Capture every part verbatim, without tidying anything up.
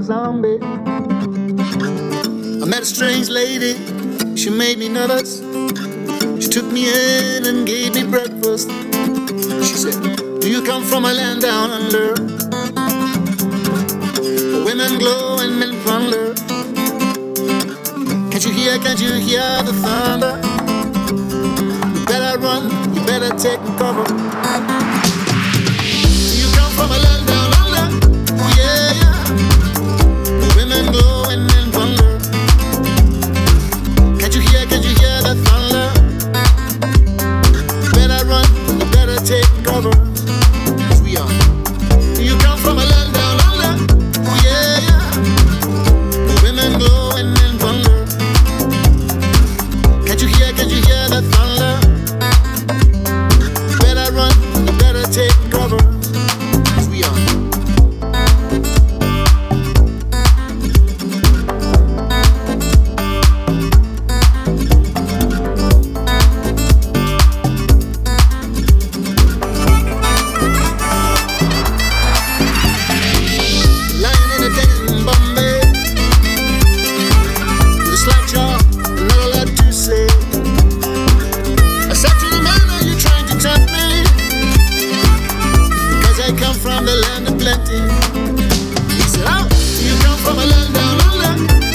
zombie. I met a strange lady, she made me nervous. She took me in and gave me breakfast. She said, do you come from a land down under? Women glow and men plunder. Can't you hear, can't you hear the thunder? You better run, you better take cover. You come from a land down under, oh yeah, yeah. Women glow and men plunder. Can't you hear, can't you hear the thunder? You better run, you better take cover. Yes, we are. You come from a land down under, oh yeah, yeah. Women glow and men plunder. Can't you hear, can't you hear the thunder? You better run, you better take cover. Yes, we are. Lying in a den in Bombay, with a slack jaw and not a lot to say. I said to the man, are you trying to tempt me? Because I come from the land of plenty. He said, oh, you come from a land down under.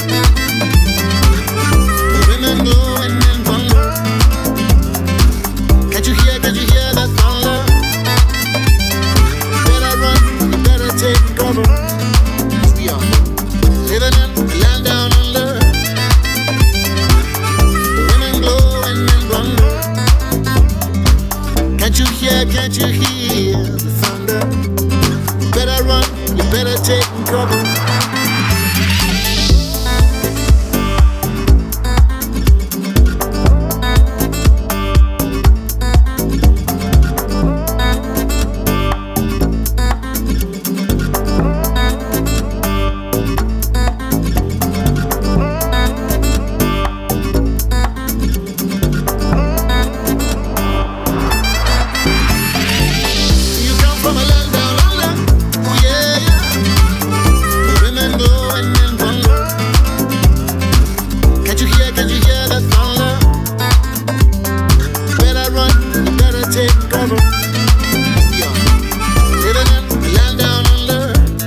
Women glow and men plunder. Can't you hear, can't you hear that thunder? You better run, you better take cover. Yes, we are living in a land down under. Women glow and men plunder. Can't you hear, can't you hear the thunder? You better run, you better take cover. You come from a land down under, oh yeah, yeah. Women glow and men plunder. Can't you hear, can't you hear the thunder? You better run, you better take cover. Yes, we are living in a land down under.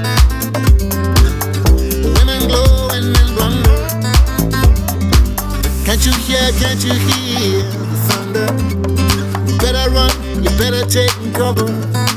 Women glow and men plunder. Can't you hear, can't you hear the thunder? You better run, you better take cover.